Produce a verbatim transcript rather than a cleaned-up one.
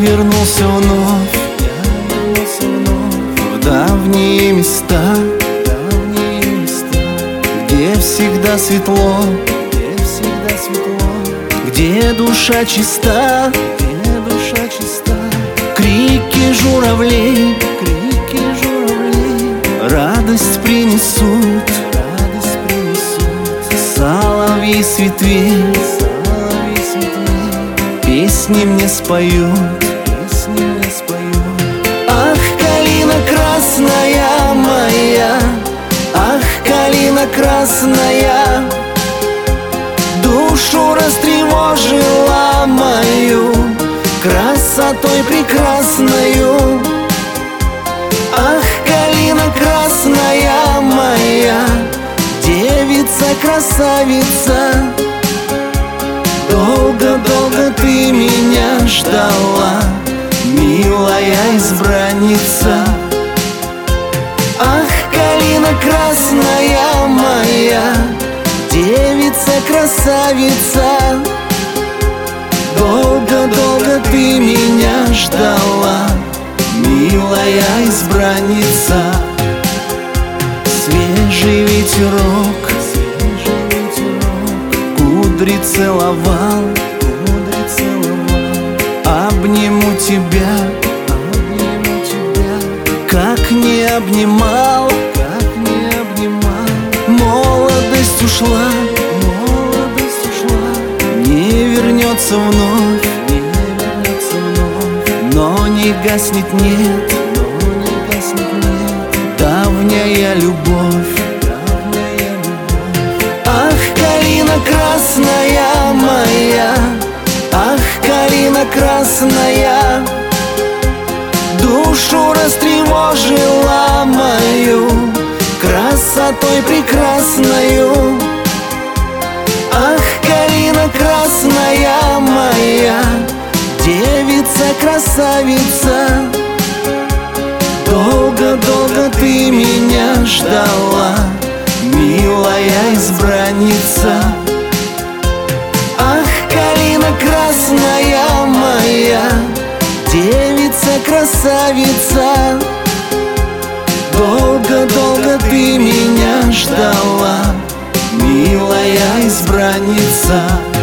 вернулся вновь в давние места, где всегда светло, где душа чиста, крики журавлей радость принесут, соловьи с ветвей песни мне споют. Ах, калина красная моя, ах, калина красная, душу растревожила мою красотой прекрасною. Ах, калина красная моя, девица-красавица, долго-долго ты меня ждала, милая избранница. Ах, калина красная моя, девица-красавица, долго-долго ты меня ждала, милая избранница. Свежий ветерок кудри целовал, обниму тебя, как не обнимал. Молодость ушла, не вернется вновь, но не гаснет, нет, давняя любовь. Ах, калина красная моя, ах, калина красная, душу растревожила мою красотой прекрасною. Ах, калина красная моя, девица-красавица, долго-долго ты меня ждала, милая избранница. Ах, калина красная моя, девица-красавица, долго-долго ты меня ждала, милая избранница.